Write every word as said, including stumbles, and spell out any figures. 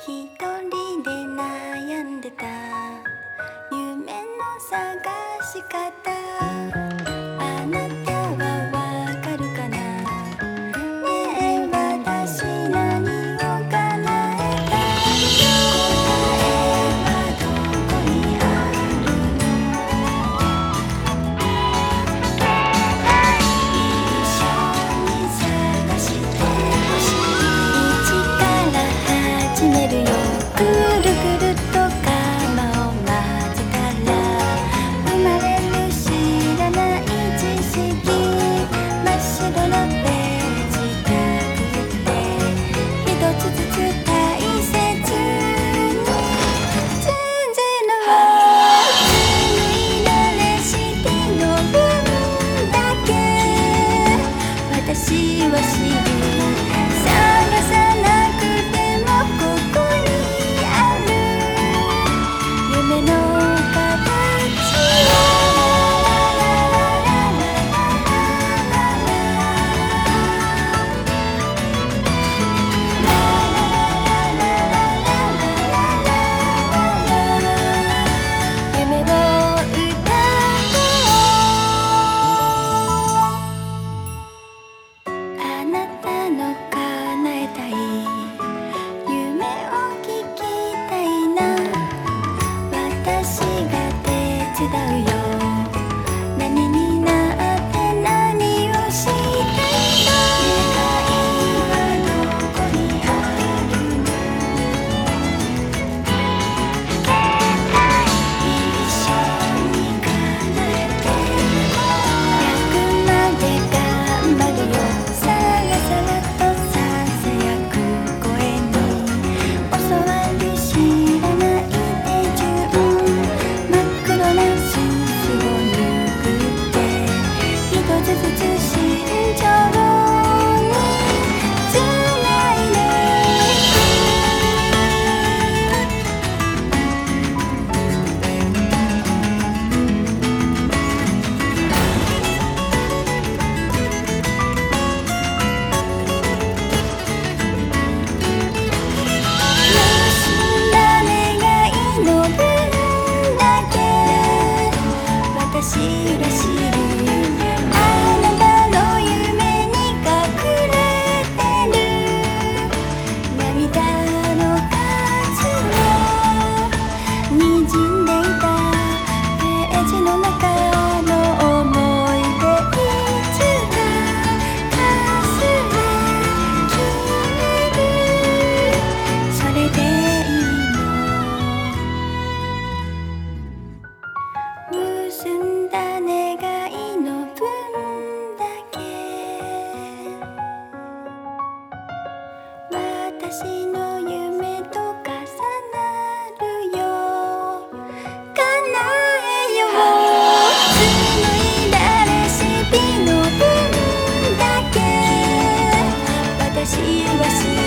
一人で悩んでた夢の探し方、あなたはわかるかな。ねえ私何を叶えたい？答えはどこにあるの？一緒に探してほしい。一から始めるよ。ぐるぐると鎌を混ぜたら生まれる知らない知識。真っ白なページたくって一つずつ大切に綴るわ。紡いだレシピの分だけ私は知る。探さなくてもここにある夢の形を。夢を歌おう。あなたの叶えたい夢を聞きたいな。私が手伝うよ。何になって何をしたいの？願いはどこにあるの？一緒に叶えて百まで頑張るよ。さらさらとささやく声に教わる知らない手順。真っ黒なすすを拭って一つずつ慎重につないでいく。結んだ願いの分だけ私が知る。あなたの夢に隠れてる涙の数を滲んでいたページの中の思い出。いつかかすれ消える。それでいいの。結んだ願いの分だけ私の夢と重なるよ。叶えよう。紡いだレシピの分だけ私は知る。